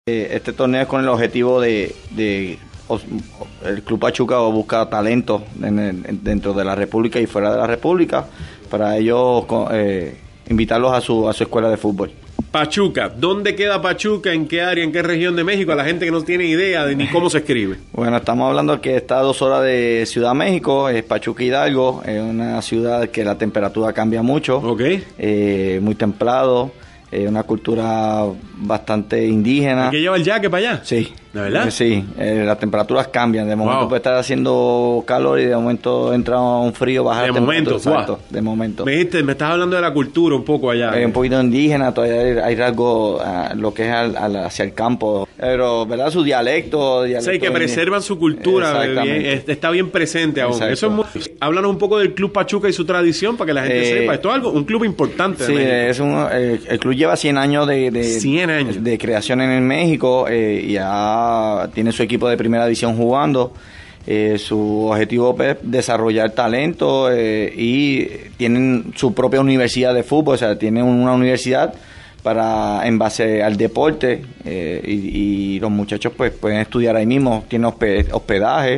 Este torneo es con el objetivo el Club Pachuca busca talento dentro de la República y fuera de la República, para ellos invitarlos a su escuela de fútbol. Pachuca, ¿dónde queda Pachuca? ¿En qué área? ¿En qué región de México? A la gente que no tiene idea de ni cómo se escribe. Bueno, estamos hablando que está a 2 horas de Ciudad México, es Pachuca Hidalgo, es una ciudad que la temperatura cambia mucho, muy templado, una cultura bastante indígena. ¿Hay que llevar el jaque para allá? Sí. ¿De verdad? Sí, las temperaturas cambian. De momento puede estar haciendo calor y de momento entra un frío, baja de momento, exacto, de momento. Me estás hablando de la cultura un poco allá. Un poquito indígena, todavía hay rasgos lo que es hacia el campo, pero verdad su dialecto sí, que preservan su cultura, está bien presente aún. Exacto. Eso es muy... Háblanos un poco del Club Pachuca y su tradición para que la gente sepa. Esto es un club importante. Sí, el club lleva 100 años 100 años de creación en México, y tiene su equipo de primera división jugando. Su objetivo es desarrollar talento, y tienen su propia universidad de fútbol, o sea, tienen una universidad en base al deporte, y los muchachos pues pueden estudiar ahí mismo, tienen hospedaje,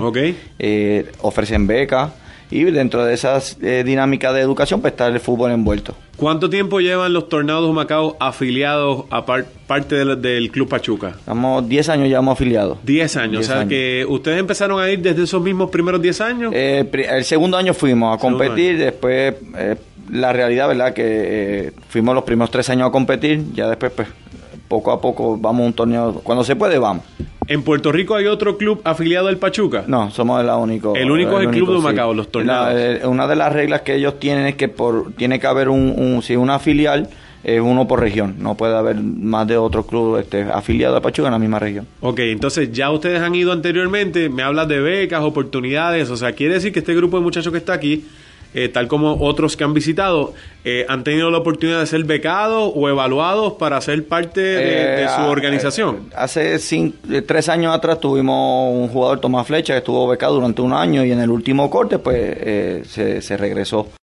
ofrecen becas, y dentro de esas dinámicas de educación pues está el fútbol envuelto. ¿Cuánto tiempo llevan los Tornados de Humacao afiliados a parte del Club Pachuca? Estamos 10 años ya afiliados. 10 años, 10 años. Que ustedes empezaron a ir desde esos mismos primeros 10 años. El segundo año fuimos a competir, después la realidad, ¿verdad? Que fuimos los primeros 3 años a competir, ya después pues poco a poco vamos a un torneo, cuando se puede vamos. ¿En Puerto Rico hay otro club afiliado al Pachuca? No, somos el único. El único es el Club de Humacao, los Tornados. Una de las reglas que ellos tienen es que tiene que haber si una filial, uno por región. No puede haber más de otro club afiliado al Pachuca en la misma región. Ok, entonces ya ustedes han ido anteriormente, me hablas de becas, oportunidades, o sea, quiere decir que este grupo de muchachos que está aquí, tal como otros que han visitado, han tenido la oportunidad de ser becados o evaluados para ser parte de su organización. Hace 3 años atrás tuvimos un jugador, Tomás Flecha, que estuvo becado durante 1 año, y en el último corte pues se regresó.